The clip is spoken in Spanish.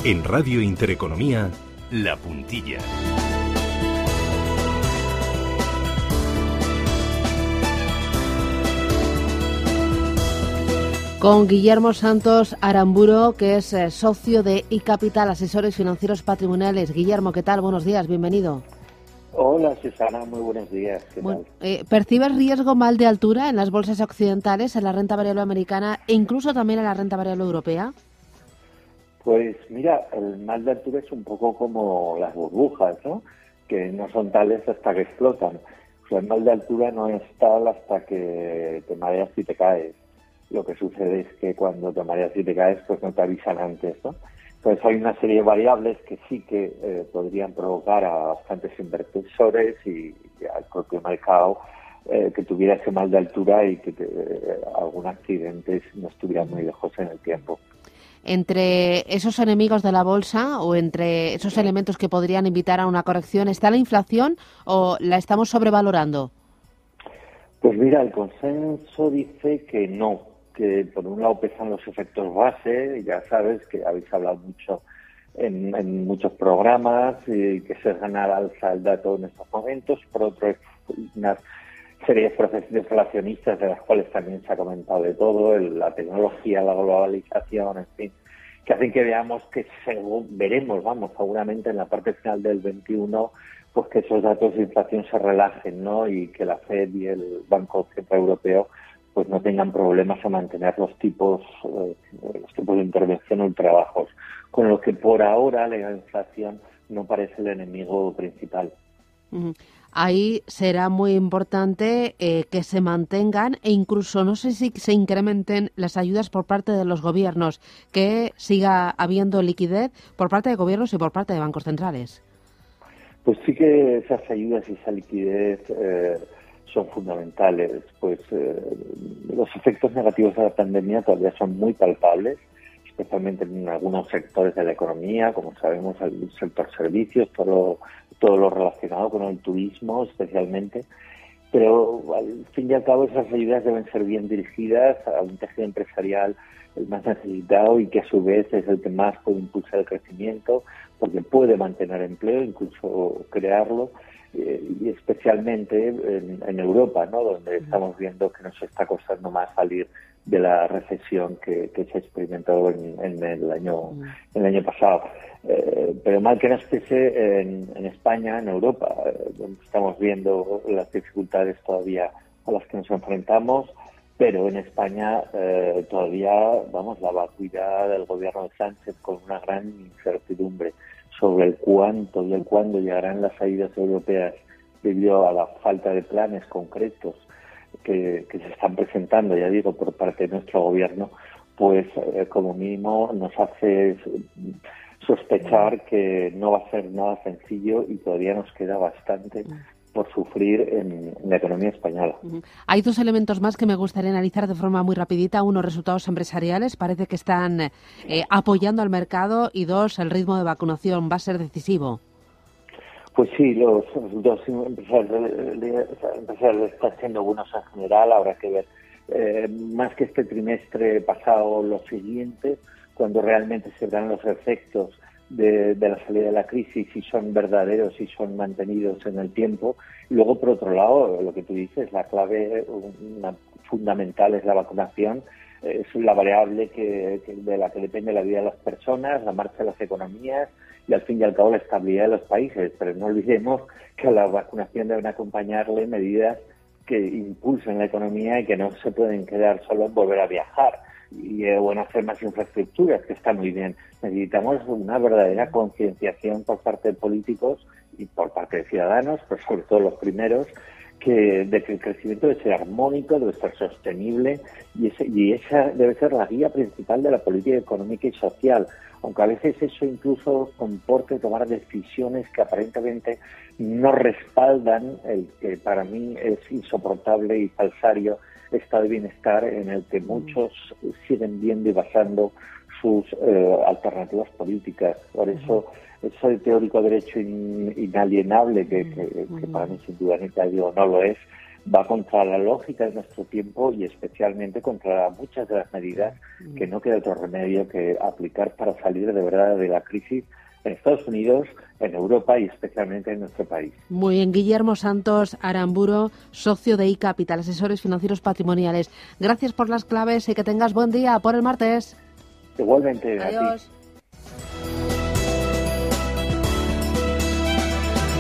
En Radio Intereconomía, La Puntilla. Con Guillermo Santos Aramburu, que es socio de iCapital, asesores financieros patrimoniales. Guillermo, ¿qué tal? Buenos días, bienvenido. Hola, Susana, muy buenos días. ¿Qué tal? ¿Percibes riesgo mal de altura en las bolsas occidentales, en la renta variable americana e incluso también en la renta variable europea? Pues mira, el mal de altura es un poco como las burbujas, ¿no? Que no son tales hasta que explotan. O sea, el mal de altura no es tal hasta que te mareas y te caes. Lo que sucede es que cuando te mareas y te caes, pues no te avisan antes, ¿no? Entonces hay una serie de variables que sí que podrían provocar a bastantes inversores y al propio mercado que tuviera ese mal de altura y que algún accidente no estuviera muy lejos en el tiempo. Entre esos enemigos de la bolsa o entre esos elementos que podrían invitar a una corrección, ¿está la inflación o la estamos sobrevalorando? Pues mira, el consenso dice que no, que por un lado pesan los efectos base, ya sabes que habéis hablado mucho en muchos programas y que se gana al alza el dato en estos momentos, por otro una serie de procesos relacionistas de las cuales también se ha comentado de todo, la tecnología, la globalización, en fin, que hacen que veamos que veremos, seguramente en la parte final del 21, pues que esos datos de inflación se relajen, ¿no? Y que la FED y el Banco Central Europeo pues no tengan problemas a mantener los tipos de intervención ultra bajos, con lo que por ahora la inflación no parece el enemigo principal. Ahí será muy importante que se mantengan e incluso no sé si se incrementen las ayudas por parte de los gobiernos, que siga habiendo liquidez por parte de gobiernos y por parte de bancos centrales. Pues sí que esas ayudas y esa liquidez son fundamentales, pues los efectos negativos de la pandemia todavía son muy palpables, especialmente en algunos sectores de la economía, como sabemos, el sector servicios, todo lo relacionado con el turismo especialmente, pero al fin y al cabo esas ayudas deben ser bien dirigidas a un tejido empresarial el más necesitado y que a su vez es el que más puede impulsar el crecimiento, porque puede mantener empleo, incluso crearlo, y especialmente en Europa, ¿no? Donde estamos viendo que nos está costando más salir de la recesión que se ha experimentado en el año pasado. Pero mal que nos pese, en España, en Europa, donde estamos viendo las dificultades todavía a las que nos enfrentamos, pero en España todavía, la vacuidad del gobierno de Sánchez con una gran incertidumbre sobre el cuánto y el cuándo llegarán las ayudas europeas debido a la falta de planes concretos que se están presentando, ya digo, por parte de nuestro gobierno, pues como mínimo nos hace sospechar que no va a ser nada sencillo y todavía nos queda bastante por sufrir en la economía española. Hay dos elementos más que me gustaría analizar de forma muy rapidita. Uno, resultados empresariales. Parece que están apoyando al mercado. Y dos, el ritmo de vacunación va a ser decisivo. Pues sí, los resultados empresariales están siendo buenos en general. Habrá que ver más que este trimestre pasado, los siguientes, cuando realmente se dan los efectos de la salida de la crisis, si son verdaderos y son mantenidos en el tiempo. Y luego, por otro lado, lo que tú dices, la clave fundamental es la vacunación. Es la variable de la que depende la vida de las personas, la marcha de las economías y, al fin y al cabo, la estabilidad de los países. Pero no olvidemos que a la vacunación deben acompañarle medidas que impulsen la economía y que no se pueden quedar solo en volver a viajar y en hacer más infraestructuras, que está muy bien. Necesitamos una verdadera concienciación por parte de políticos y por parte de ciudadanos, pero sobre todo los primeros, de que el crecimiento debe ser armónico, debe ser sostenible y esa debe ser la guía principal de la política económica y social, aunque a veces eso incluso comporte tomar decisiones que aparentemente no respaldan el que para mí es insoportable y falsario estado de bienestar en el que muchos siguen viendo y basando sus alternativas políticas. Por eso ese teórico derecho inalienable que para mí sin duda no lo es, va contra la lógica de nuestro tiempo y especialmente contra muchas de las medidas que no queda otro remedio que aplicar para salir de verdad de la crisis en Estados Unidos, en Europa y especialmente en nuestro país. Muy bien, Guillermo Santos Aramburo, socio de iCapital, asesores financieros patrimoniales. Gracias por las claves y que tengas buen día. Por el martes. Igualmente. Adiós. A ti.